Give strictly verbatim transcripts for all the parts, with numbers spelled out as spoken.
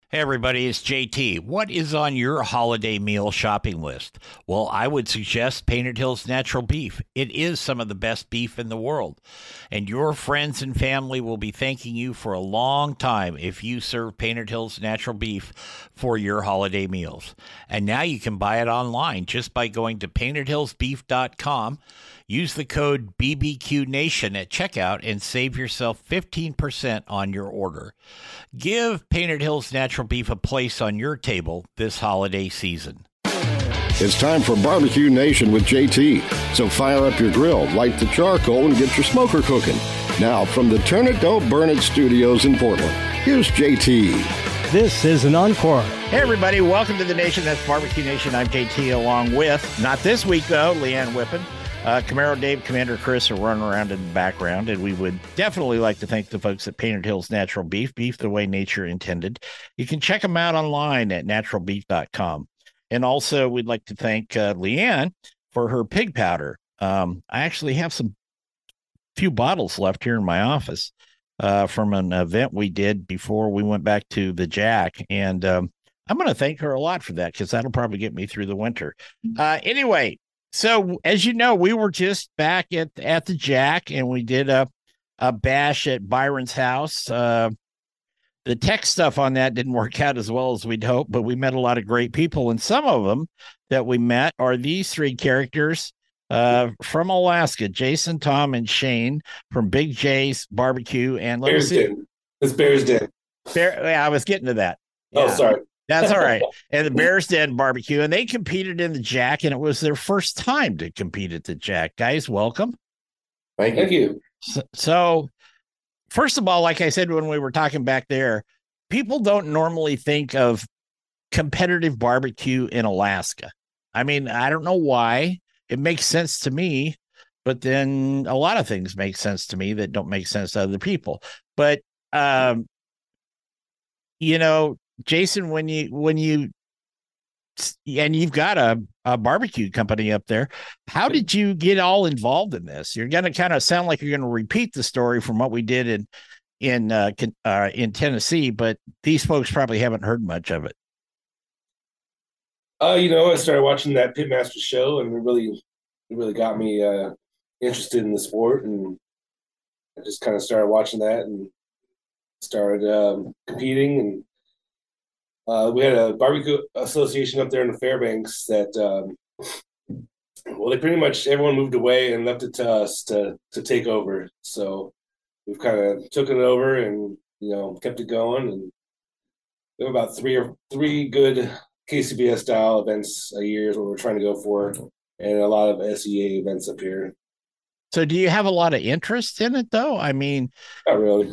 Hey everybody, it's J T. What is on your holiday meal shopping list? Well, I would suggest Painted Hills Natural Beef. It is some of the best beef in the world, and your friends and family will be thanking you for a long time if you serve Painted Hills Natural Beef for your holiday meals. And now you can buy it online just by going to painted hills beef dot com. Use the code B B Q Nation at checkout and save yourself fifteen percent on your order. Give Painted Hills Natural Beef a place on your table this holiday season. It's time for Barbecue Nation with J T. So fire up your grill, light the charcoal, and get your smoker cooking. Now, from the Turn It Don't Burn It studios in Portland, here's J T. This is an encore. Hey, everybody. Welcome to the Nation. That's Barbecue Nation. I'm J T along with, not this week, though, Leanne Whippen. Uh, Camaro Dave, Commander Chris are running around in the background, and we would definitely like to thank the folks at Painted Hills Natural Beef, beef the way nature intended. You can check them out online at natural beef dot com. And also, we'd like to thank uh, Leanne for her pig powder. Um, I actually have some few bottles left here in my office uh, from an event we did before we went back to the Jack, and um, I'm going to thank her a lot for that because that'll probably get me through the winter. Uh, anyway, so as you know, we were just back at at the Jack, and we did a a bash at Byron's house. Uh, the tech stuff on that didn't work out as well as we'd hoped, but we met a lot of great people, and some of them that we met are these three characters uh, from Alaska: Jason, Tom, and Shane from Big J's Barbecue. And let Bears Den. It's Bears Den. Bear, yeah, I was getting to that. Oh, Yeah. sorry. That's all right. And the Bears Den Barbecue, and they competed in the Jack, and it was their first time to compete at the Jack. Guys, welcome. Thank you. Thank you. So, so, first of all, like I said when we were talking back there, people don't normally think of competitive barbecue in Alaska. I mean, I don't know why. It makes sense to me, but then a lot of things make sense to me that don't make sense to other people. But, um, you know, Jason, when you when you and you've got a, a barbecue company up there, how did you get all involved in this? You're going to kind of sound like you're going to repeat the story from what we did in in uh, uh, in Tennessee, but these folks probably haven't heard much of it. Uh, you know, I started watching that Pitmaster show, and it really, it really got me uh, interested in the sport, and I just kind of started watching that and started um, competing and. Uh, we had a barbecue association up there in the Fairbanks that, um, well, they pretty much everyone moved away and left it to us to to take over. So we've kind of took it over and you know kept it going, and we have about three or three good K C B S style events a year is what we're trying to go for, and a lot of S E A events up here. So, do you have a lot of interest in it, though? I mean, not really.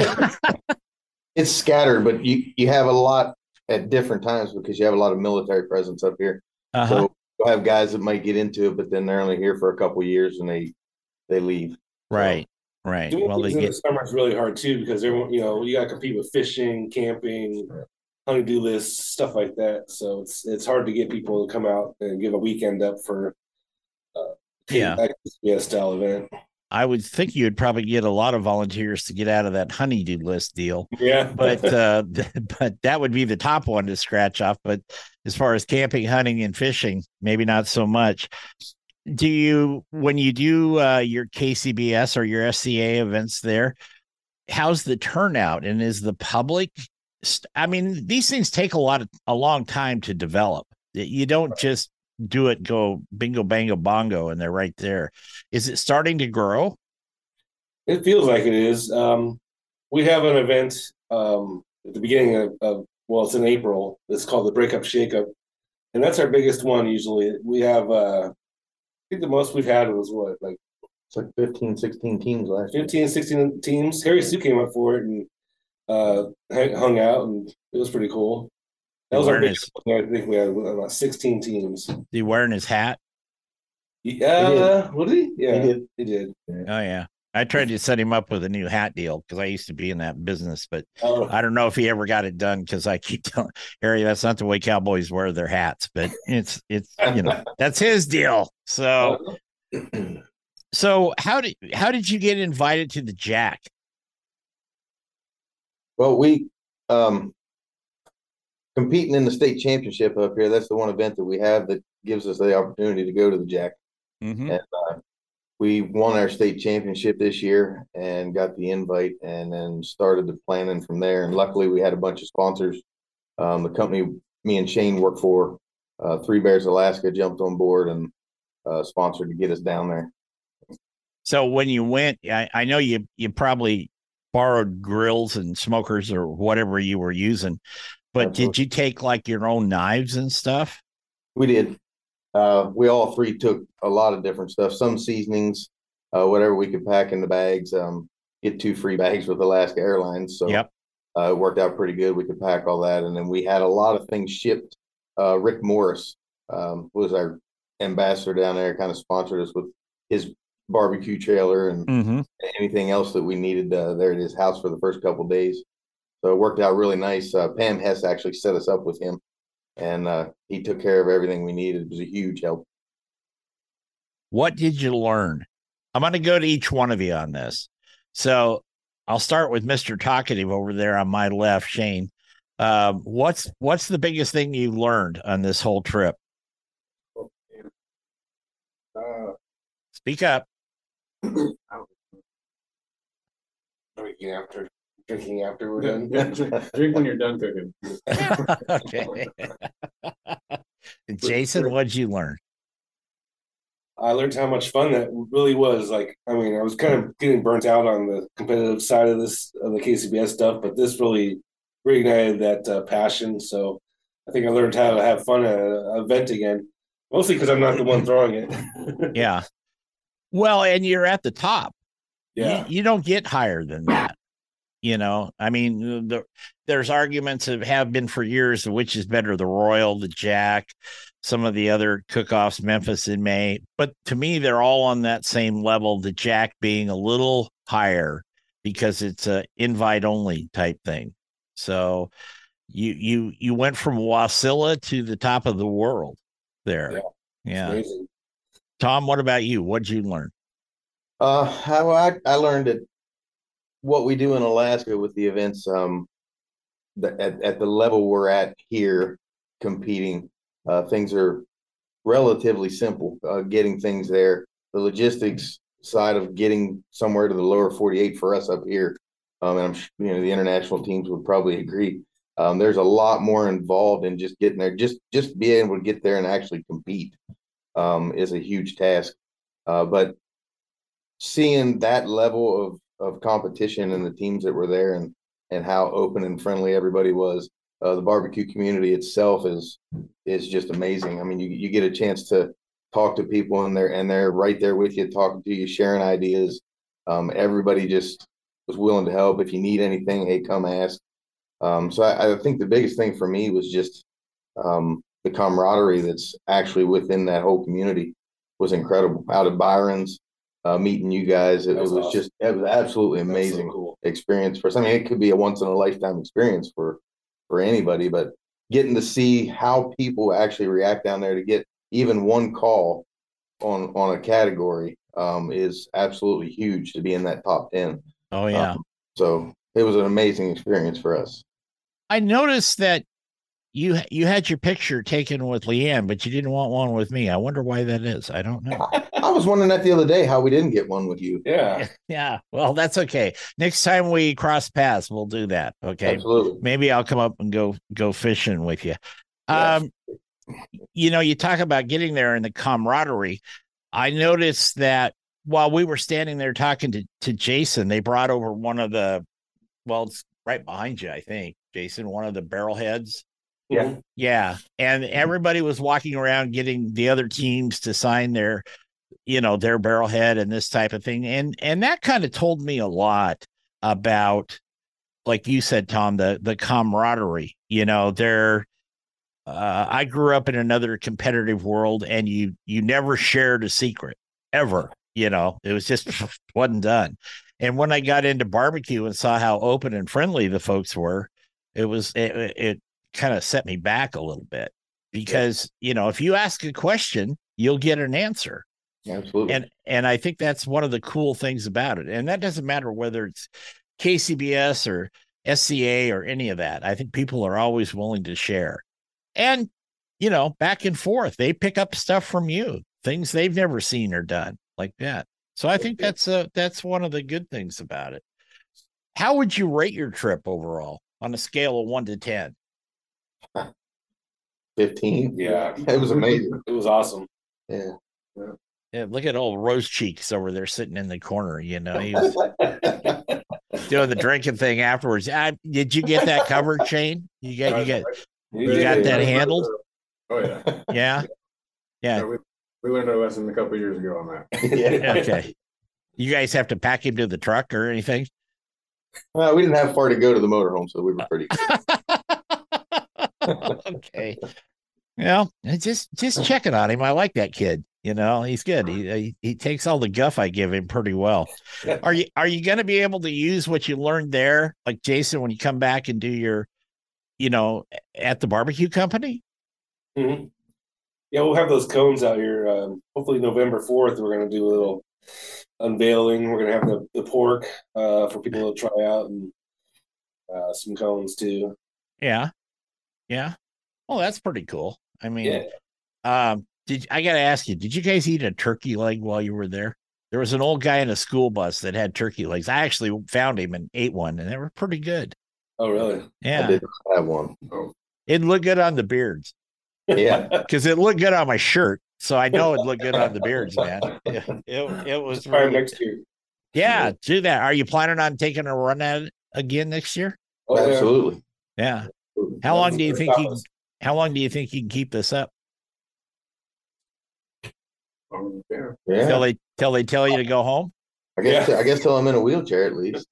It's scattered, but you you have a lot at different times because you have a lot of military presence up here. Uh-huh. So you'll have guys that might get into it, but then they're only here for a couple of years and they they leave. Right, so, right. Doing well, they in get... the summer is really hard too because everyone, you know, you got to compete with fishing, camping, honey-do lists, stuff like that. So it's it's hard to get people to come out and give a weekend up for uh, yeah, a style event. I would think you'd probably get a lot of volunteers to get out of that honeydew list deal. Yeah. But uh, but that would be the top one to scratch off. But as far as camping, hunting, and fishing, maybe not so much. Do you, when you do uh, your K C B S or your S C A events there, how's the turnout? And is the public, st- I mean, these things take a lot of, a long time to develop. You don't just do it, go bingo, bango, bongo, and they're right there. Is it starting to grow? It feels like it is. Um, we have an event um, at the beginning of, of, well, it's in April. It's called the Breakup Shakeup. And that's our biggest one usually. We have, uh, I think the most we've had was what, like, it's like fifteen, sixteen teams last year. fifteen, sixteen teams. Harry Sue came up for it and uh, hung out, and it was pretty cool. That was our biggest one. I think we had about sixteen teams. Did he wearing his hat? Yeah, what did he? Yeah, he did. He did. Oh yeah, I tried to set him up with a new hat deal because I used to be in that business, but oh. I don't know if he ever got it done because I keep telling Harry that's not the way cowboys wear their hats. But it's it's you know that's his deal. So so how did how did you get invited to the Jack? Well, we um. competing in the state championship up here, that's the one event that we have that gives us the opportunity to go to the Jack. Mm-hmm. And uh, we won our state championship this year and got the invite, and then started the planning from there. And luckily, we had a bunch of sponsors. Um, the company me and Shane work for, uh, Three Bears Alaska, jumped on board and uh, sponsored to get us down there. So when you went, I, I know you you probably borrowed grills and smokers or whatever you were using, but Absolutely. Did you take like your own knives and stuff? We did. Uh, we all three took a lot of different stuff, some seasonings, uh, whatever we could pack in the bags. Um, get two free bags with Alaska Airlines. So yep. uh, it worked out pretty good. We could pack all that. And then we had a lot of things shipped. Uh, Rick Morris um, was our ambassador down there, kind of sponsored us with his barbecue trailer and mm-hmm. anything else that we needed uh, there at his house for the first couple of days. So it worked out really nice. Uh, Pam Hess actually set us up with him, and uh, he took care of everything we needed. It was a huge help. What did you learn? I'm going to go to each one of you on this. So I'll start with Mister Talkative over there on my left, Shane. Um, what's what's the biggest thing you learned on this whole trip? Uh, Speak up. Drinking after drinking after we're done. Drink when you're done cooking. Okay. Jason, what'd you learn? I learned how much fun that really was. Like, I mean, I was kind of getting burnt out on the competitive side of this, of the K C B S stuff, but this really reignited that uh, passion. So I think I learned how to have fun at an event again, mostly because I'm not the one throwing it. Yeah. Well, and you're at the top. Yeah. You, you don't get higher than that. You know, I mean, the, there's arguments that have been for years, which is better, the Royal, the Jack, some of the other cook-offs, Memphis in May. But to me, they're all on that same level, the Jack being a little higher because it's a invite-only type thing. So you you you went from Wasilla to the top of the world there. Yeah. Yeah. Tom, what about you? What'd you learn? Uh, how I, I learned that what we do in Alaska with the events, um, the, at, at the level we're at here competing, uh, things are relatively simple, uh, getting things there. The logistics side of getting somewhere to the lower forty-eight for us up here, um, and I'm, you know, the international teams would probably agree. Um, there's a lot more involved in just getting there. Just, just being able to get there and actually compete um, is a huge task. Uh, but seeing that level of of competition and the teams that were there, and and how open and friendly everybody was, uh, the barbecue community itself is is just amazing. I mean, you you get a chance to talk to people, and they're and they're right there with you, talking to you, sharing ideas. Um, everybody just was willing to help. If you need anything, hey, come ask. Um, so I, I think the biggest thing for me was just um, the camaraderie that's actually within that whole community was incredible. Out of Byron's, Uh, meeting you guys, it, it was awesome. Just it was absolutely amazing so cool. experience for us. I mean, it could be a once in a lifetime experience for for anybody, but getting to see how people actually react down there to get even one call on on a category um, is absolutely huge to be in that top ten. Oh yeah. Um, so it was an amazing experience for us. I noticed that You you had your picture taken with Leanne, but you didn't want one with me. I wonder why that is. I don't know. I, I was wondering that the other day how we didn't get one with you. Yeah. Yeah. Well, that's okay. Next time we cross paths, we'll do that. Okay. Absolutely. Maybe I'll come up and go go fishing with you. Yes. Um, you know, you talk about getting there and the camaraderie. I noticed that while we were standing there talking to, to Jason, they brought over one of the, well, it's right behind you, I think, Jason, one of the barrel heads. Yeah. Yeah. And everybody was walking around getting the other teams to sign their, you know, their barrelhead and this type of thing. And, and that kind of told me a lot about, like you said, Tom, the, the camaraderie, you know, they're, uh, I grew up in another competitive world, and you, you never shared a secret ever, you know, it was just wasn't done. And when I got into barbecue and saw how open and friendly the folks were, it was, it, it kind of set me back a little bit, because, you know, if you ask a question, you'll get an answer. Absolutely. And, and I think that's one of the cool things about it. And that doesn't matter whether it's K C B S or S C A or any of that. I think people are always willing to share. And, you know, back and forth, they pick up stuff from you, things they've never seen or done like that. So I think that's a, that's one of the good things about it. How would you rate your trip overall on a scale of one to ten? fifteen. Yeah. It was amazing. It was awesome. Yeah. Yeah, look at old Rose Cheeks over there sitting in the corner. You know, he was doing the drinking thing afterwards. I, did you get that covered, Shane? You got, you got, you got that handled? Oh yeah, yeah, yeah. yeah we, we learned our lesson a couple of years ago on that. Yeah. Okay. You guys have to pack him to the truck or anything? Well, we didn't have far to go to the motorhome, so we were pretty good. Okay. Well, just just checking on him. I like that kid. You know, he's good. He, he he takes all the guff I give him pretty well. Are you are you going to be able to use what you learned there, like Jason, when you come back and do your, you know, at the barbecue company? Mm-hmm. Yeah, we'll have those cones out here. Um, hopefully, November fourth, we're going to do a little unveiling. We're going to have the, the pork uh, for people to try out, and uh, some cones too. Yeah, yeah. Oh, that's pretty cool. I mean, yeah. um, did I got to ask you? Did you guys eat a turkey leg while you were there? There was an old guy in a school bus that had turkey legs. I actually found him and ate one, and they were pretty good. Oh, really? Yeah, I did have one. Oh. It looked good on the beards. Yeah, because it looked good on my shirt, so I know it looked good on the beards, man. It, it, it was really, next year. Yeah, do that. Are you planning on taking a run at it again next year? Oh, absolutely. Yeah. How long do you think you? How long do you think you can keep this up? Um, yeah. Yeah. Till they till they tell you to go home. I guess Yeah. I guess till I'm in a wheelchair at least.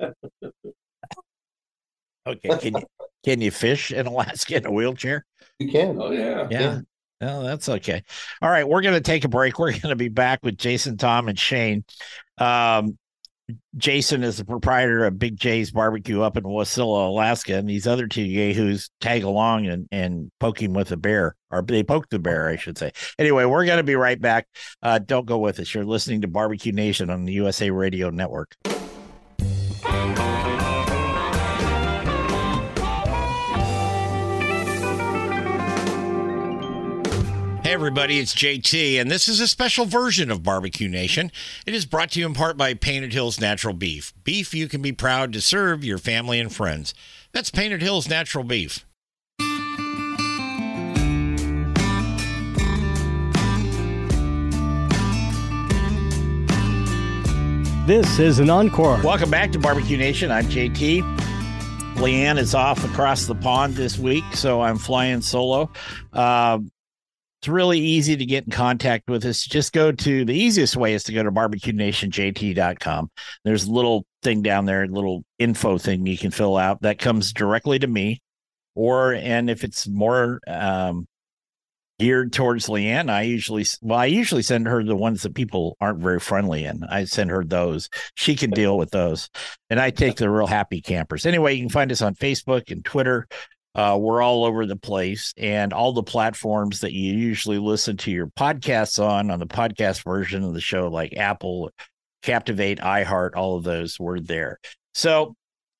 Okay. Can you can you fish in Alaska in a wheelchair? You can. Oh yeah. Yeah. Yeah. No, that's okay. All right, we're going to take a break. We're going to be back with Jason, Tom, and Shane. Um, Jason is the proprietor of Big J's Barbecue up in Wasilla, Alaska, and these other two yahoos tag along and, and poke him with a bear, or they poke the bear, I should say. Anyway, we're going to be right back. Uh, don't go with us. You're listening to Barbecue Nation on the U S A Radio Network. Hey everybody, it's J T, and this is a special version of Barbecue Nation. It is brought to you in part by Painted Hills Natural Beef. Beef you can be proud to serve your family and friends. That's Painted Hills Natural Beef. This is an encore. Welcome back to Barbecue Nation. I'm J T. Leanne is off across the pond this week, so I'm flying solo. Uh, It's really easy to get in contact with us. Just go to the easiest way is to go to barbecue nation j t dot com. There's a little thing down there, a little info thing you can fill out that comes directly to me. Or, and if it's more um, geared towards Leanne, I usually, well, I usually send her the ones that people aren't very friendly in. I send her those. She can deal with those. And I take the real happy campers. Anyway, you can find us on Facebook and Twitter. Uh, we're all over the place, and all the platforms that you usually listen to your podcasts on, on the podcast version of the show, like Apple, Captivate, iHeart, all of those were there. So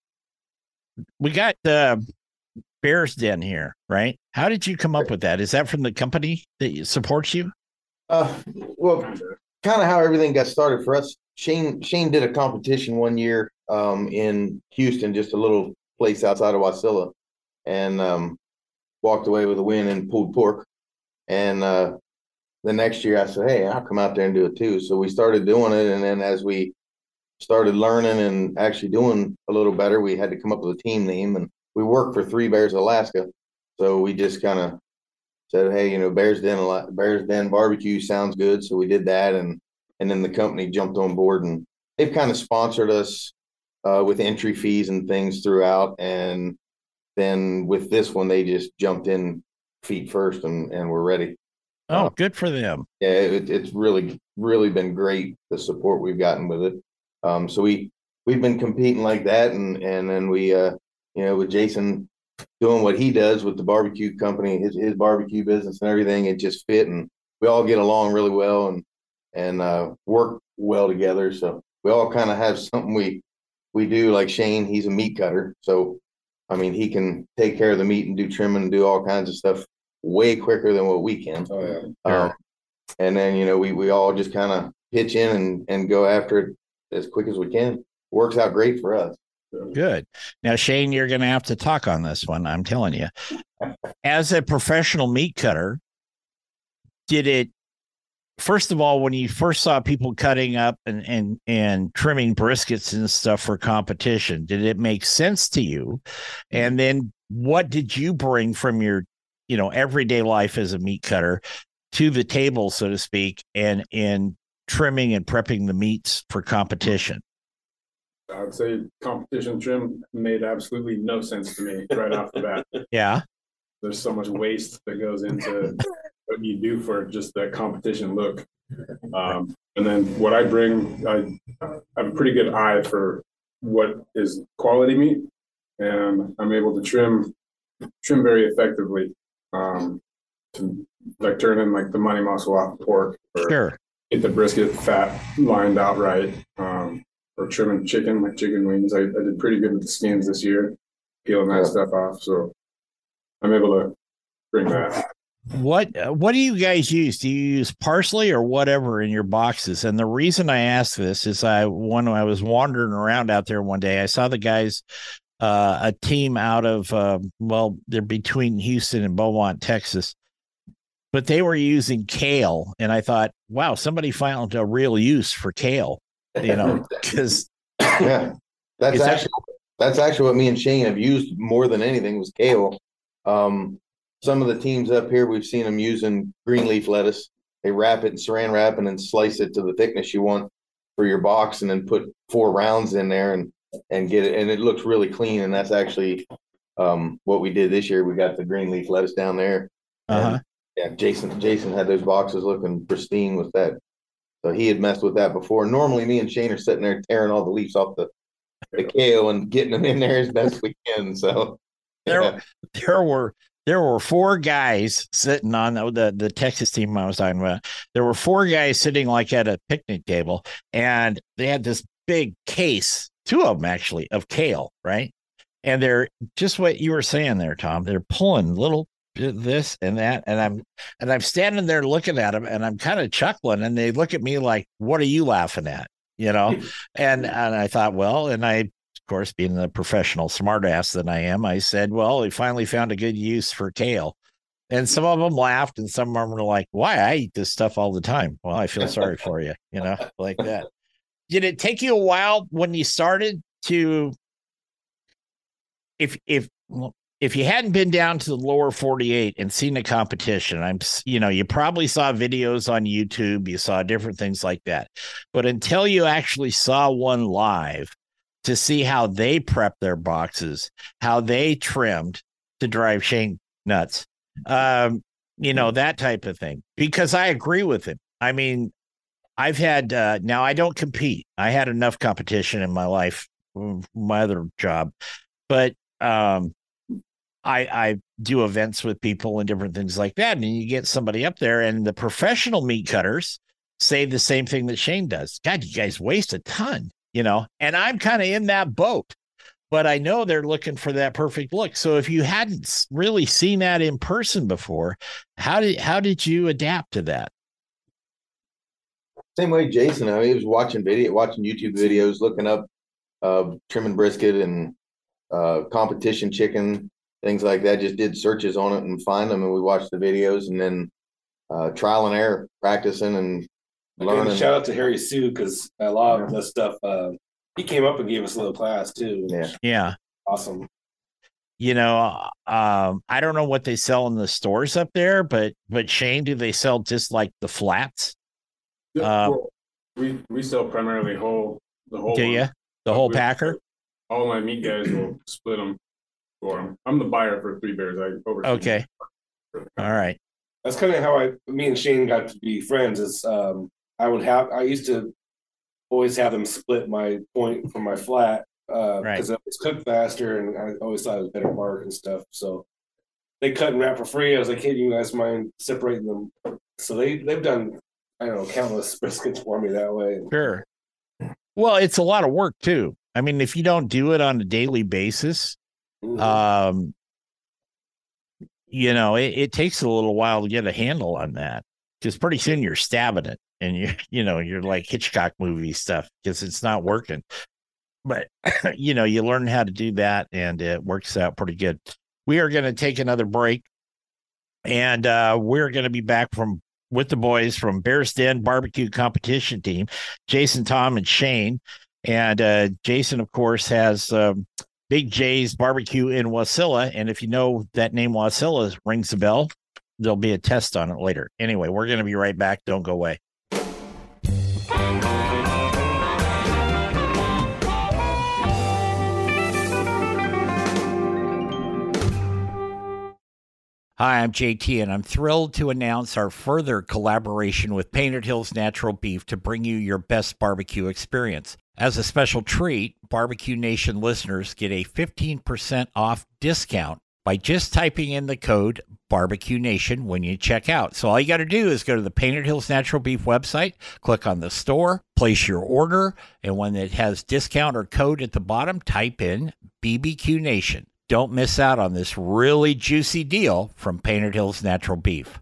we got the Bears Den here, right? How did you come up with that? Is that from the company that supports you? Uh, well, kind of how everything got started for us. Shane Shane did a competition one year um, in Houston, just a little place outside of Wasilla. And um, walked away with a win and pulled pork. And uh, the next year I said, hey, I'll come out there and do it too. So we started doing it. And then as we started learning and actually doing a little better, we had to come up with a team name. And we worked for Three Bears Alaska. So we just kind of said, hey, you know, Bears Den, Bears Den Barbecue sounds good. So we did that. And, and then the company jumped on board. And they've kind of sponsored us uh, with entry fees and things throughout. And then with this one, they just jumped in feet first and, and we're ready. Oh, good for them. Yeah, it, it's really, really been great, the support we've gotten with it. Um, so we, we've been competing like that. And, and then we, uh, you know, with Jason doing what he does with the barbecue company, his, his barbecue business and everything, it just fit. And we all get along really well and, and uh, work well together. So we all kind of have something we, we do. Like Shane, he's a meat cutter. So I mean, he can take care of the meat and do trimming and do all kinds of stuff way quicker than what we can. Oh yeah. Um, and then, you know, we, we all just kind of pitch in and, and go after it as quick as we can. Works out great for us. Good. Now, Shane, you're going to have to talk on this one. I'm telling you, as a professional meat cutter, did it, first of all, when you first saw people cutting up and, and, and trimming briskets and stuff for competition, did it make sense to you? And then what did you bring from your, you know, everyday life as a meat cutter to the table, so to speak, and in trimming and prepping the meats for competition? I would say competition trim made absolutely no sense to me right off the bat. Yeah. There's so much waste that goes into what you do for just that competition look. Um, and then what I bring, I, I have a pretty good eye for what is quality meat, and I'm able to trim trim very effectively. Um, to like turn in like the money muscle off the pork, or Sure. get the brisket fat lined out right. Um, or trimming chicken, like chicken wings. I, I did pretty good with the skins this year, peeling that stuff off. So I'm able to bring that. What uh, what do you guys use? Do you use parsley or whatever in your boxes? And the reason I ask this is I when I was wandering around out there one day, I saw the guys, uh, a team out of, uh, well, they're between Houston and Beaumont, Texas, but they were using kale. And I thought, wow, somebody found a real use for kale. You know, because yeah, that's that- actually that's actually what me and Shane have used more than anything was kale. Um, some of the teams up here, we've seen them using green leaf lettuce. They wrap it in saran wrap and then slice it to the thickness you want for your box, and then put four rounds in there and and get it, and it looks really clean. And that's actually um, what we did this year. We got the green leaf lettuce down there. Uh-huh. And, yeah, Jason Jason had those boxes looking pristine with that. So he had messed with that before. Normally, me and Shane are sitting there tearing all the leaves off the, the kale and getting them in there as best we can. So there, yeah. there were there were four guys sitting on the, the the Texas team I was talking about. There were four guys sitting like at a picnic table, and they had this big case, two of them actually, of kale, right? And they're just what you were saying there, Tom. They're pulling little this and that, and I'm and I'm standing there looking at them, and I'm kind of chuckling, and they look at me like, "What are you laughing at?" You know, and and I thought, well, and I, of course, being the professional smartass that I am, I said, well, we finally found a good use for kale, and some of them laughed, and some of them were like, "Why? I eat this stuff all the time." Well, I feel sorry for you, you know, like that. Did it take you a while when you started to, if if well, if you hadn't been down to the lower forty-eight and seen the competition, I'm, you know, you probably saw videos on YouTube, you saw different things like that. But until you actually saw one live to see how they prepped their boxes, how they trimmed to drive Shane nuts, um, you know, that type of thing. Because I agree with him. I mean, I've had, uh, now I don't compete. I had enough competition in my life, my other job, but, um, I, I do events with people and different things like that. And you get somebody up there, and the professional meat cutters say the same thing that Shane does. God, you guys waste a ton, you know, and I'm kind of in that boat, but I know they're looking for that perfect look. So if you hadn't really seen that in person before, how did, how did you adapt to that? Same way Jason, I mean, he was watching video, watching YouTube videos, looking up uh, trimming brisket and uh, competition chicken, things like that. Just did searches on it and find them, and we watched the videos, and then uh, trial and error, practicing and learning. Again, shout out to Harry Sue, because a lot of the stuff uh, he came up and gave us a little class too. Yeah, yeah, awesome. You know, um, I don't know what they sell in the stores up there, but but Shane, do they sell just like the flats? Yeah, well, we we sell primarily whole the whole. Do one. you the whole we, packer? All my meat guys will split them for them. I'm the buyer for Three Bears. I oversee. Okay. All right. That's kind of how I, me and Shane got to be friends. Is um, I would have, I used to always have them split my point from my flat because uh, right. it was cooked faster, and I always thought it was better bark and stuff. So they cut and wrap for free. I was like, hey, do you guys mind separating them? So they they've done, I don't know, countless briskets for me that way. Sure. Well, it's a lot of work too. I mean, if you don't do it on a daily basis, Mm-hmm. Um, you know, it, it takes a little while to get a handle on that because pretty soon you're stabbing it and you, you know, you're like Hitchcock movie stuff because it's not working. But, you know, you learn how to do that and it works out pretty good. We are going to take another break and uh, we're going to be back from with the boys from Bears Den Barbecue Competition Team, Jason, Tom, and Shane. And uh, Jason, of course, has um, Big J's Barbecue in Wasilla. And if you know that name Wasilla rings a bell, there'll be a test on it later. Anyway, we're going to be right back. Don't go away. Hi, I'm J T, and I'm thrilled to announce our further collaboration with Painted Hills Natural Beef to bring you your best barbecue experience. As a special treat, Barbecue Nation listeners get a fifteen percent off discount by just typing in the code Barbecue Nation when you check out. So all you got to do is go to the Painted Hills Natural Beef website, click on the store, place your order, and when it has discount or code at the bottom, type in B B Q Nation. Don't miss out on this really juicy deal from Painted Hills Natural Beef.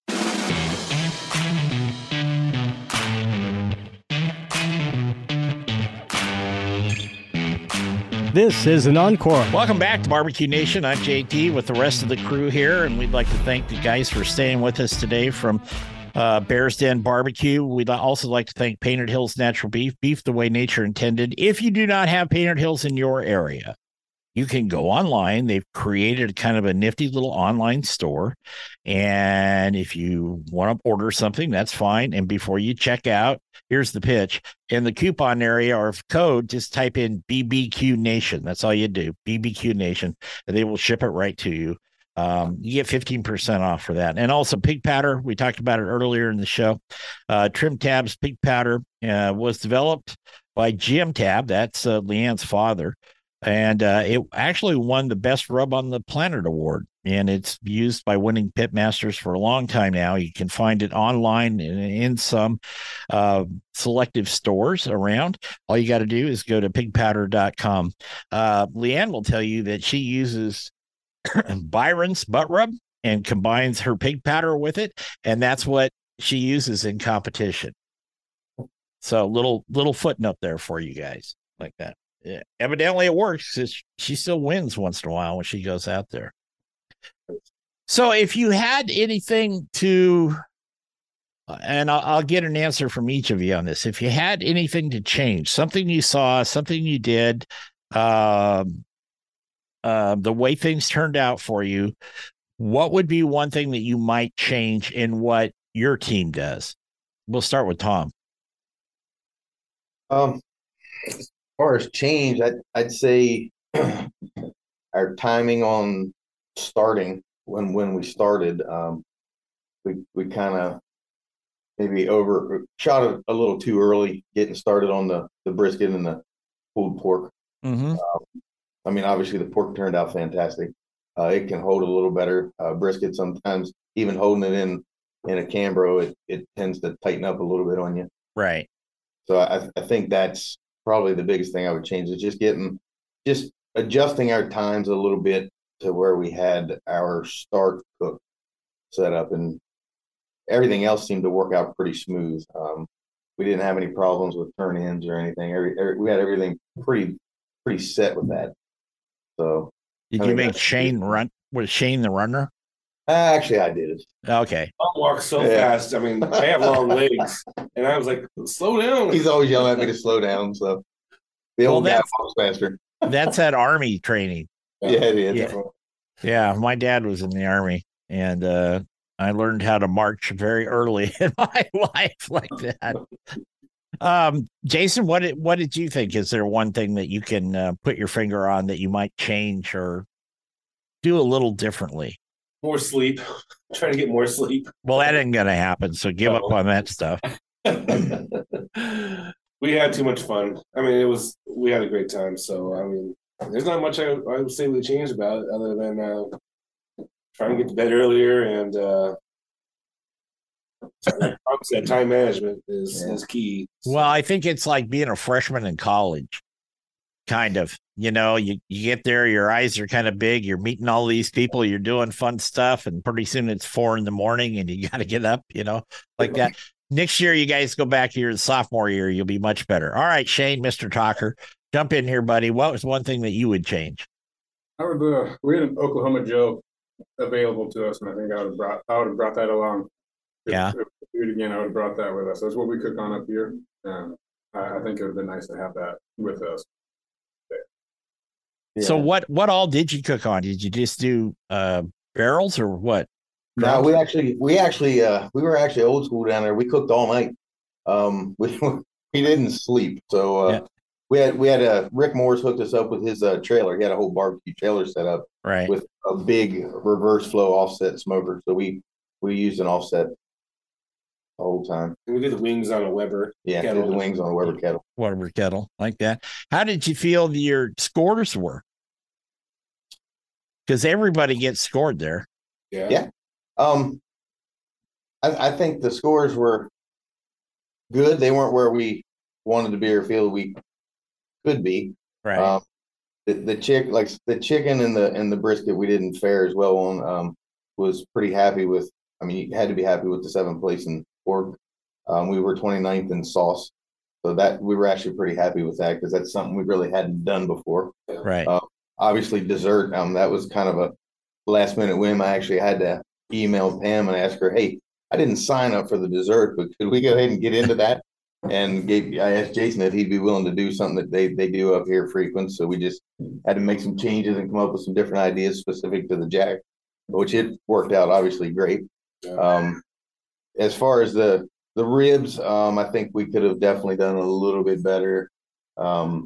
This is an encore. Welcome back to Barbecue Nation. I'm J T with the rest of the crew here, and we'd like to thank the guys for staying with us today from uh, Bears Den Barbecue. We'd also like to thank Painted Hills Natural Beef, beef the way nature intended. If you do not have Painted Hills in your area, you can go online. They've created kind of a nifty little online store. And if you want to order something, that's fine. And before you check out, here's the pitch. In the coupon area or code, just type in B B Q Nation. That's all you do, B B Q Nation, and they will ship it right to you. Um, you get fifteen percent off for that. And also pig powder. We talked about it earlier in the show. Uh, Trim Tabs pig powder uh, was developed by Jim Tab. That's uh, Leanne's father. And uh, it actually won the Best Rub on the Planet award. And it's used by winning pit masters for a long time now. You can find it online and in some uh, selective stores around. All you got to do is go to pig powder dot com. Uh, Leanne will tell you that she uses Byron's butt rub and combines her pig powder with it. And that's what she uses in competition. So little, little footnote there for you guys like that. Yeah, evidently it works. It's, she still wins once in a while when she goes out there. So if you had anything to, and I'll, I'll get an answer from each of you on this. If you had anything to change, something you saw, something you did, uh, uh, the way things turned out for you, what would be one thing that you might change in what your team does? We'll start with Tom. Um. As far as change, I'd, I'd say our timing on starting when when we started, um, we we kind of maybe over shot it a little too early getting started on the, the brisket and the pulled pork. Mm-hmm. Um, I mean, obviously the pork turned out fantastic. Uh, it can hold a little better. Uh, brisket sometimes, even holding it in in a Cambro, it, it tends to tighten up a little bit on you. Right. So I, I think that's probably the biggest thing I would change is just getting, just adjusting our times a little bit to where we had our start cook set up, and everything else seemed to work out pretty smooth. Um, we didn't have any problems with turn-ins or anything. Every, every we had everything pretty pretty set with that. So did I you make Shane good. run? Was Shane the runner? Uh, actually, I did it. Okay. I walk so yeah. fast. I mean, I have long legs, and I was like, "Slow down." He's always yelling at me to slow down. So the old well, guy walks faster. That's that Army training. Yeah, it is. Yeah. yeah, my dad was in the Army, and uh, I learned how to march very early in my life like that. Um, Jason, what did, what did you think? Is there one thing that you can uh, put your finger on that you might change or do a little differently? More sleep. I'm trying to get more sleep. Well, that ain't gonna happen. So give oh. up on that stuff. We had too much fun. I mean, it was we had a great time. So I mean, there's not much I, I would say we changed about it other than uh, trying to get to bed earlier and uh, like Tom said, time management is yeah. is key. Well, I think it's like being a freshman in college. Kind of, you know, you, you get there, your eyes are kind of big, you're meeting all these people, you're doing fun stuff, and pretty soon it's four in the morning and you got to get up, you know, like that. Next year, you guys go back to your sophomore year, you'll be much better. All right, Shane, Mister Talker, jump in here, buddy. What was one thing that you would change? I would, uh, we had an Oklahoma Joe available to us, and I think I would have brought, I would have brought that along. If, Yeah. If we do it again, I would have brought that with us. That's what we cook on up here. Um, I, I think it would have been nice to have that with us. Yeah. So what, what all did you cook on? Did you just do uh, barrels or what? No, we actually, we actually, uh, we were actually old school down there. We cooked all night. Um, we we didn't sleep. So uh, yeah. we had we had uh, Rick Morris hooked us up with his uh, trailer. He had a whole barbecue trailer set up, right, with a big reverse flow offset smoker. So we we used an offset the whole time. We did the wings on a Weber. Yeah, did the wings on a Weber kettle. Weber kettle, like that. How did you feel your scores were? Because everybody gets scored there. Yeah. Yeah. Um, I, I think the scores were good. They weren't where we wanted to be or feel we could be. Right. Um, the the chick, like the chicken and the and the brisket, we didn't fare as well on. Um, was pretty happy with. I mean, you had to be happy with the seventh place in pork. Um, we were twenty-ninth in sauce, so that we were actually pretty happy with that because that's something we really hadn't done before. Right. Uh, obviously, dessert. Um, that was kind of a last minute whim. I actually had to email Pam and ask her, hey, I didn't sign up for the dessert, but could we go ahead and get into that? And gave, I asked Jason if he'd be willing to do something that they, they do up here frequent. So we just had to make some changes and come up with some different ideas specific to the Jack, which it worked out obviously great. Um, as far as the, the ribs, um, I think we could have definitely done a little bit better. Um,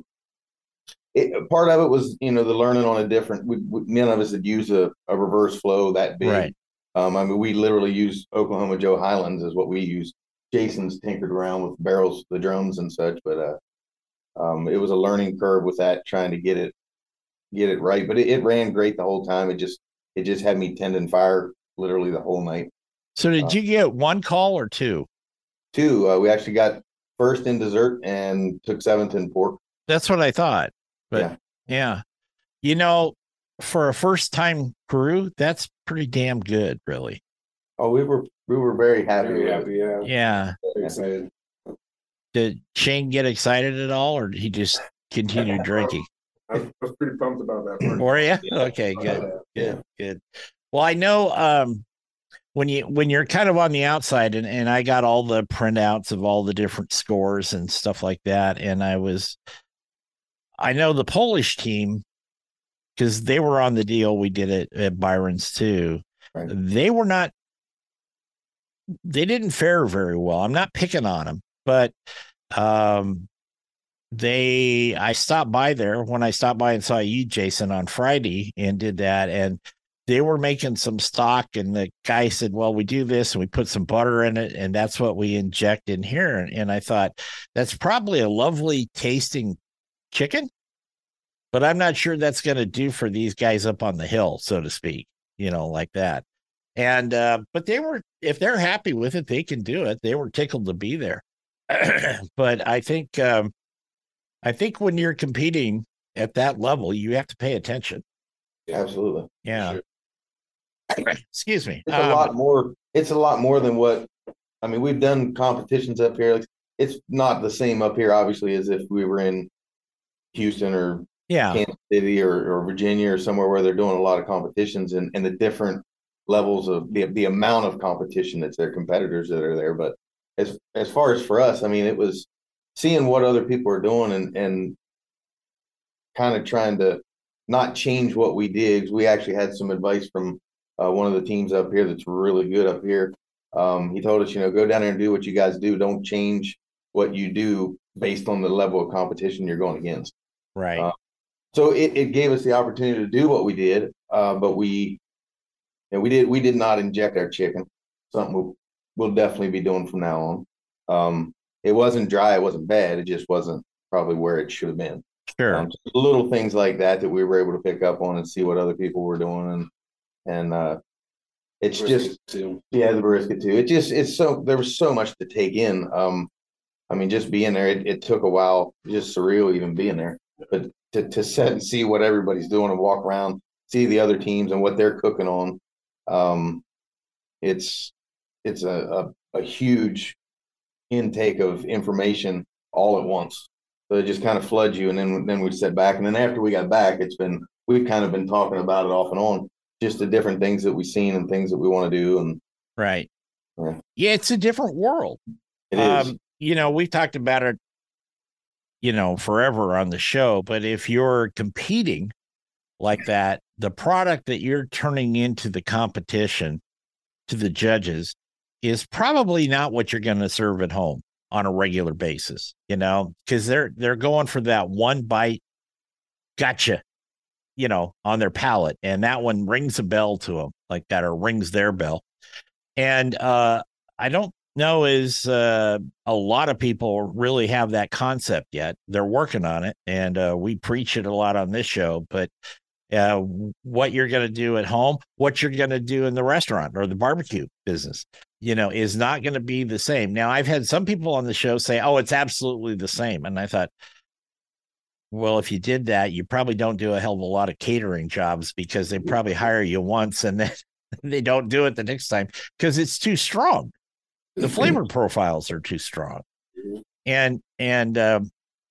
it, part of it was, you know, the learning on a different, we, we, none of us had used a, a reverse flow that big. Right. Um, I mean, we literally use Oklahoma Joe Highlands is what we use. Jason's tinkered around with barrels, the drums and such, but uh, um, it was a learning curve with that, trying to get it, get it right. But it, it ran great the whole time. It just, it just had me tending fire literally the whole night. So did uh, you get one call or two? Two. Uh, we actually got first in dessert and took seventh in pork. That's what I thought. But yeah, yeah. You know, for a first time crew, that's pretty damn good, really. Oh, we were we were very happy. Very happy, yeah. Yeah. Very excited. Did Shane get excited at all, or did he just continue drinking? I was pretty pumped about that part. Were you? Okay, good, good, good. Well, I know um, when you when you're kind of on the outside, and, and I got all the printouts of all the different scores and stuff like that, and I was, I know the Polish team, because they were on the deal. We did it at Byron's too. Right. They were not, they didn't fare very well. I'm not picking on them, but um, they, I stopped by there when I stopped by and saw you, Jason, on Friday and did that. And they were making some stock, and the guy said, well, we do this and we put some butter in it, and that's what we inject in here. And, and I thought that's probably a lovely tasting chicken, but I'm not sure that's going to do for these guys up on the hill, so to speak, you know, like that. And, uh, but they were, if they're happy with it, they can do it. They were tickled to be there. But I think, um, I think when you're competing at that level, you have to pay attention. Absolutely. Yeah. Sure. Excuse me. It's a um, lot more, it's a lot more than what, I mean, we've done competitions up here. It's not the same up here, obviously, as if we were in Houston or yeah, Kansas City or, or Virginia or somewhere where they're doing a lot of competitions, and, and the different levels of the, the amount of competition that's their competitors that are there. But as, as far as for us, I mean, it was seeing what other people are doing and, and kind of trying to not change what we did. We actually had some advice from uh, one of the teams up here that's really good up here. Um, he told us, you know, go down there and do what you guys do. Don't change what you do based on the level of competition you're going against. Right. Uh, so it, it gave us the opportunity to do what we did, uh, but we, you know, we did we did not inject our chicken. Something we'll, we'll definitely be doing from now on. Um, it wasn't dry, it wasn't bad. It just wasn't probably where it should have been. Sure. Um, little things like that that we were able to pick up on and see what other people were doing, and and uh, it's just too. yeah, the brisket too. It just it's so there was so much to take in. Um, I mean, just being there, it, it took a while, just surreal even being there. but to, to sit and see what everybody's doing and walk around, see the other teams and what they're cooking on. Um, it's, it's a, a, a huge intake of information all at once. So it just kind of floods you. And then, then we sit back. And then after we got back, it's been, we've kind of been talking about it off and on, just the different things that we've seen and things that we want to do. And right. Yeah, yeah it's a different world. It is. Um, you know, we've talked about it, you know, forever on the show, but if you're competing like that, the product that you're turning into the competition to the judges is probably not what you're going to serve at home on a regular basis, you know, because they're they're going for that one bite, gotcha, you know, on their palate, and that one rings a bell to them like that, or rings their bell. And uh, I don't know is uh, a lot of people really have that concept yet. They're working on it, and uh, we preach it a lot on this show. But uh, what you're going to do at home, what you're going to do in the restaurant or the barbecue business, you know, is not going to be the same. Now, I've had some people on the show say, oh, it's absolutely the same. And I thought, well, if you did that, you probably don't do a hell of a lot of catering jobs, because they probably hire you once and then they don't do it the next time because it's too strong. The flavor profiles are too strong. And, and, um,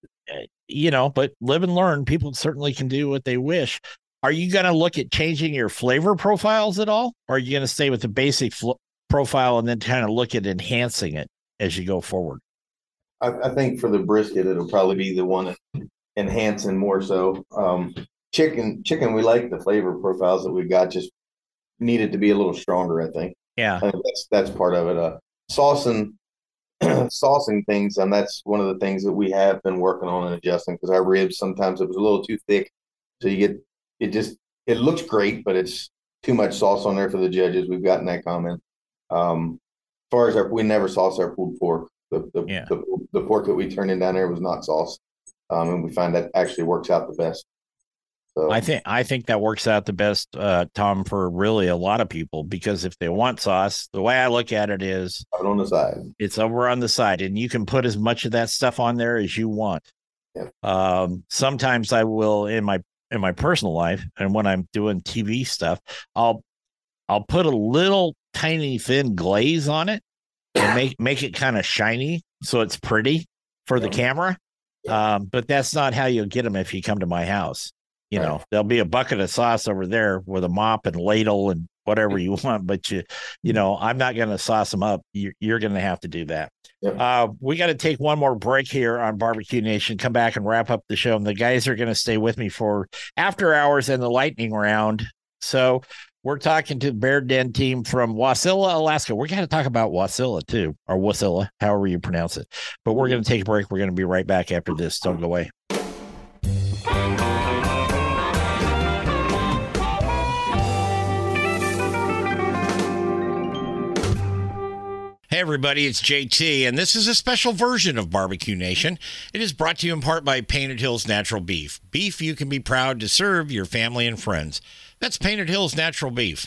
you know, but live and learn. People certainly can do what they wish. Are you going to look at changing your flavor profiles at all? Or are you going to stay with the basic fl- profile and then kind of look at enhancing it as you go forward? I, I think for the brisket, it'll probably be the one enhancing more so. Um, chicken, chicken, we like the flavor profiles that we've got, just needed to be a little stronger, I think. Yeah. I think that's, that's part of it. Uh, saucing, saucing things, and that's one of the things that we have been working on and adjusting, because our ribs, sometimes it was a little too thick. So you get, it just, it looks great, but it's too much sauce on there for the judges. We've gotten that comment. Um, as far as our, we never sauce our pulled pork. The the, yeah. the the pork that we turned in down there was not sauce. Um, and we find that actually works out the best. So I think I think that works out the best, uh, Tom, for really a lot of people, because if they want sauce, the way I look at it is out on the side. It's over on the side, and you can put as much of that stuff on there as you want. Yeah. Um, sometimes I will in my in my personal life, and when I'm doing T V stuff, I'll I'll put a little tiny thin glaze on it and make make it kind of shiny so it's pretty for the camera. Um, but that's not how you'll get them if you come to my house. You know, right. There'll be a bucket of sauce over there with a mop and ladle and whatever you want, but you, you know, I'm not going to sauce them up. You're, you're going to have to do that. Yep. Uh, we got to take one more break here on Barbecue Nation, come back and wrap up the show. And the guys are going to stay with me for after hours and the lightning round. So we're talking to the Bear Den team from Wasilla, Alaska. We're going to talk about Wasilla too, or Wasilla, however you pronounce it. But we're going to take a break. We're going to be right back after this. Don't go away. Hey everybody, it's J T, and this is a special version of Barbecue Nation. It is brought to you in part by Painted Hills Natural Beef. Beef you can be proud to serve your family and friends. That's Painted Hills Natural Beef.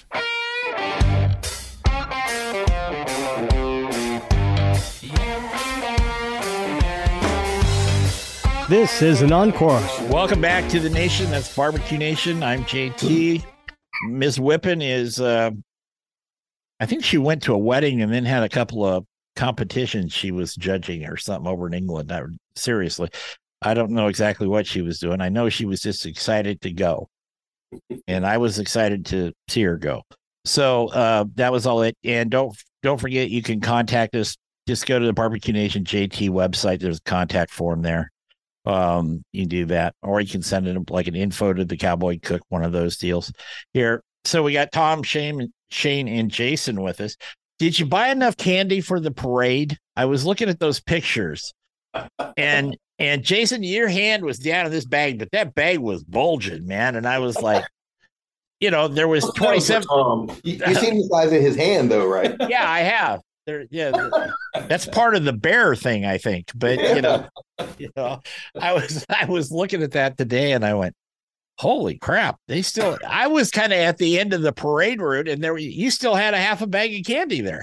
This is an encore. Welcome back to the nation. That's Barbecue Nation. I'm J T. Miz Whippen is... Uh, I think she went to a wedding and then had a couple of competitions she was judging or something over in England. I, seriously, I don't know exactly what she was doing. I know she was just excited to go, and I was excited to see her go. So uh, that was all it. And don't don't forget, you can contact us. Just go to the Barbecue Nation J T website. There's a contact form there. Um, you can do that, or you can send it like an info to the Cowboy Cook, one of those deals here. So we got Tom, Shane, Shane, and Jason with us. Did you buy enough candy for the parade? I was looking at those pictures, and and Jason, your hand was down in this bag, but that bag was bulging, man. And I was like, you know, there was twenty-seven. Um, you, you seen the size of his hand, though, right? Yeah, I have. There, yeah, that's part of the bear thing, I think. But you know, you know, I was I was looking at that today, and I went, holy crap, they still, I was kind of at the end of the parade route, and there you still had a half a bag of candy there.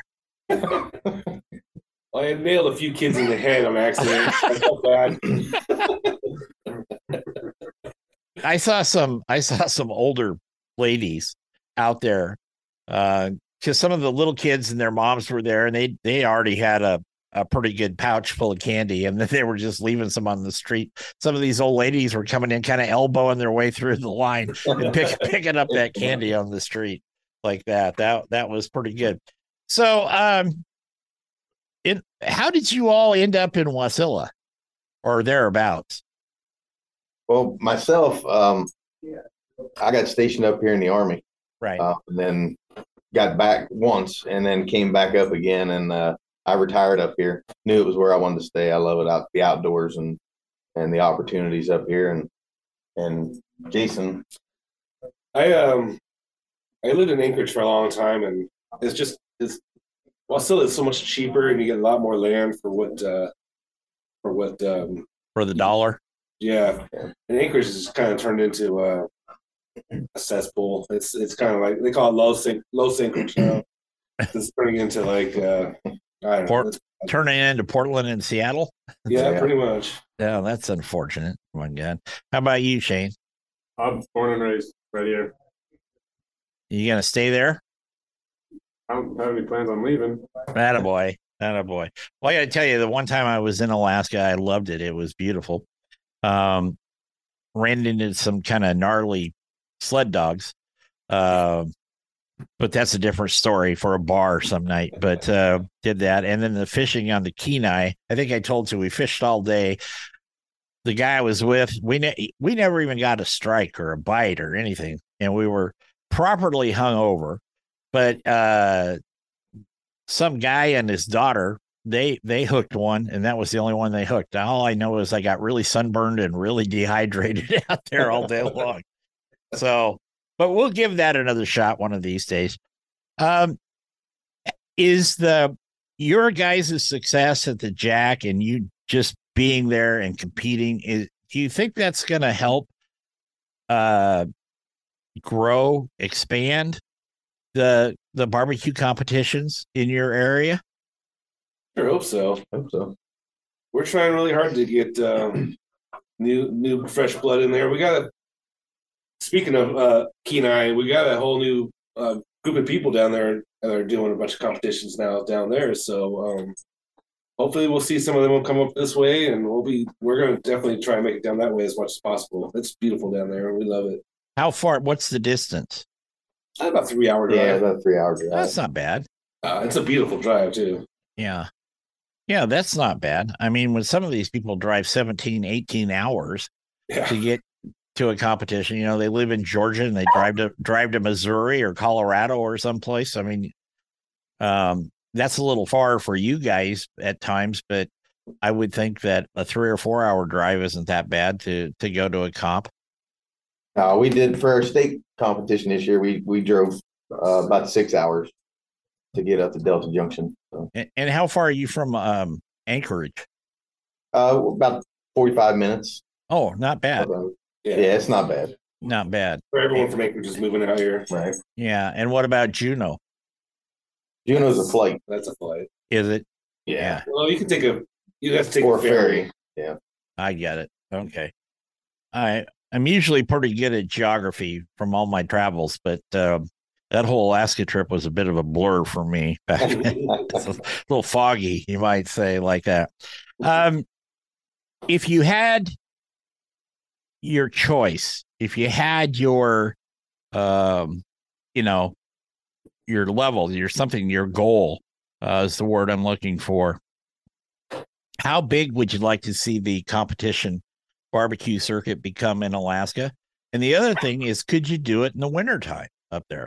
I had nailed a few kids in the head on accident. I felt bad. I saw some I saw some older ladies out there uh because some of the little kids and their moms were there, and they they already had a a pretty good pouch full of candy, and then they were just leaving some on the street. Some of these old ladies were coming in kind of elbowing their way through the line and pick, picking up that candy on the street like that. That that was pretty good. So um it how did you all end up in Wasilla or thereabouts? Well, myself, um, I got stationed up here in the Army, Right. uh, and then got back once, and then came back up again, and uh, I retired up here. Knew it was where I wanted to stay. I love it out the outdoors and and the opportunities up here. And and Jason, I um I lived in Anchorage for a long time, and it's just it's well still it's so much cheaper, and you get a lot more land for what uh for what um For the dollar. yeah. And Anchorage is kind of turned into uh, a cesspool. It's it's kind of like they call it low sink low sinkerage now. It's turning into like uh I don't Port- know. It's, turning into Portland and Seattle. yeah, Yeah. pretty much. Yeah, that's unfortunate. Oh my God. How about you, Shane? I'm born and raised right here. You gonna stay there? I don't have any plans on leaving. Attaboy. Attaboy. Well, I gotta tell you, the one time I was in Alaska, I loved it. It was beautiful. Um, ran into some kind of gnarly sled dogs. Uh, but that's a different story for a bar some night. But uh, did that. And then the fishing on the Kenai. I think I told you we fished all day. The guy I was with, we ne- we never even got a strike or a bite or anything. And we were properly hung over. But uh, some guy and his daughter, they they hooked one, and that was the only one they hooked. All I know is I got really sunburned and really dehydrated out there all day long. So, but we'll give that another shot one of these days. Um, is the your guys' success at the Jack and you just being there and competing, is do you think that's going to help uh, grow, expand the the barbecue competitions in your area? Sure hope so. hope so. We're trying really hard to get um, new new fresh blood in there. We got a speaking of uh, Kenai, we got a whole new uh, group of people down there that are doing a bunch of competitions now down there. So um, hopefully we'll see some of them will come up this way, and we'll be we're going to definitely try and make it down that way as much as possible. It's beautiful down there, and we love it. How far? What's the distance? About three hour drive. Yeah, about three hours. That's not bad. Uh, it's a beautiful drive too. Yeah. Yeah, that's not bad. I mean, when some of these people drive seventeen, eighteen hours Yeah. to get to a competition, you know, they live in Georgia and they drive to drive to Missouri or Colorado or someplace. I mean, um, that's a little far for you guys at times, but I would think that a three or four hour drive isn't that bad to to go to a comp. Uh, we did for our state competition this year. We we drove uh, about six hours to get up to Delta Junction. So. And, and how far are you from um, Anchorage? Uh, about forty-five minutes. Oh, not bad. Yeah. yeah, it's not bad. Not bad. For everyone from Anchorage is moving out here. Right. Yeah. And what about Juneau? Juneau's a flight. That's a flight. Is it? Yeah. Well, you can take a you have to take Or a ferry. ferry. Yeah. I get it. Okay. I I'm usually pretty good at geography from all my travels, but uh, that whole Alaska trip was a bit of a blur for me back then. It's a little foggy, you might say, like that. Um, if you had your choice, if you had your, um, you know, your level, your something, your goal uh, is the word I'm looking for. How big would you like to see the competition barbecue circuit become in Alaska? And the other thing is, could you do it in the wintertime up there?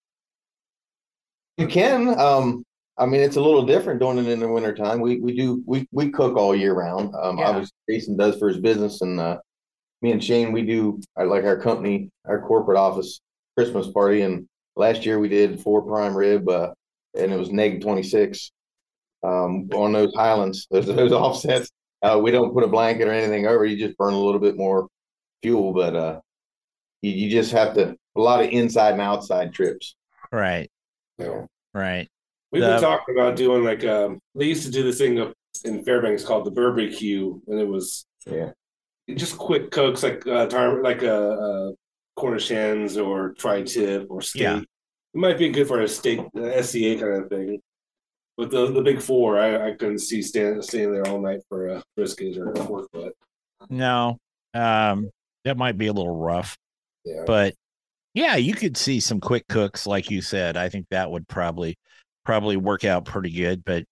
You can. Um, I mean, it's a little different doing it in the wintertime. We we do we we cook all year round. Um, Yeah. obviously Jason does for his business, and uh, me and Shane we do. I like our company, our corporate office Christmas party, and last year we did four prime rib, uh, and it was negative twenty-six. Um, on those Highlands, those those offsets. Uh, we don't put a blanket or anything over. You just burn a little bit more fuel, but uh, you, you just have to a lot of inside and outside trips. Right. Yeah. Right. We've The- been talking about doing like um they used to do this thing up in Fairbanks called the barbecue, and it was Yeah. just quick cooks like uh, tar- like a uh, uh, Cornish hens or tri-tip or steak. Yeah. It might be good for a steak uh, S C A kind of thing. But the the big four, I, I couldn't see stand, staying there all night for a brisket or a pork butt. No, um, that might be a little rough. Yeah. But yeah, you could see some quick cooks, like you said. I think that would probably probably work out pretty good. But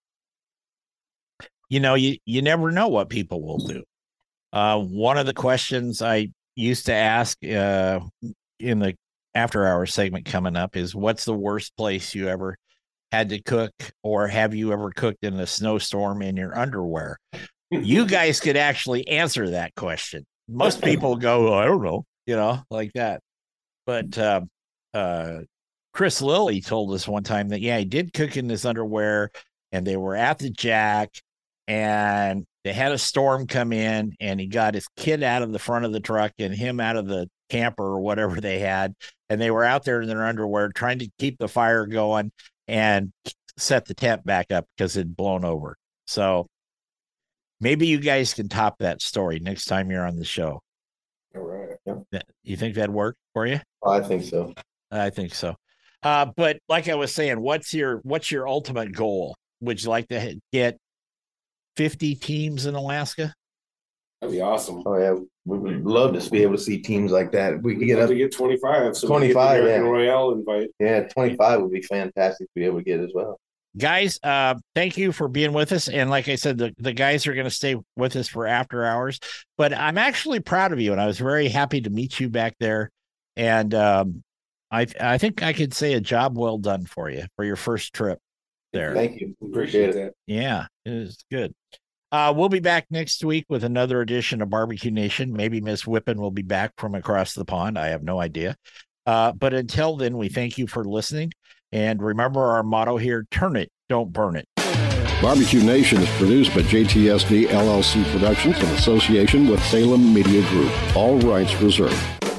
you know, you you never know what people will do. Uh, one of the questions I used to ask uh, in the after hours segment coming up is, what's the worst place you ever had to cook, or have you ever cooked in a snowstorm in your underwear? You guys could actually answer that question. Most people go, oh, I don't know, you know, like that. But uh, uh, Chris Lilly told us one time that, yeah, he did cook in his underwear, and they were at the Jack, and they had a storm come in, and he got his kid out of the front of the truck and him out of the camper or whatever they had. And they were out there in their underwear trying to keep the fire going and set the tent back up because it'd blown over. So maybe you guys can top that story next time you're on the show. All right. Yep. You think that'd work for you? I think so. I think so. Uh, but like I was saying, what's your what's your ultimate goal? Would you like to get fifty teams in Alaska? That'd be awesome. Oh yeah, we would love to be able to see teams like that. We could get up to get twenty-five. So twenty-five, yeah. Royale invite. Yeah, twenty-five would be fantastic to be able to get as well. Guys, uh, thank you for being with us. And like I said, the, the guys are going to stay with us for after hours. But I'm actually proud of you, and I was very happy to meet you back there. And um, I I think I could say a job well done for you for your first trip there. Thank you. Appreciate it. Yeah, it was good. Uh, we'll be back next week with another edition of Barbecue Nation. Maybe Miss Whippen will be back from across the pond. I have no idea. Uh, but until then, we thank you for listening. And remember our motto here, turn it, don't burn it. Barbecue Nation is produced by J T S D L L C Productions in association with Salem Media Group. All rights reserved.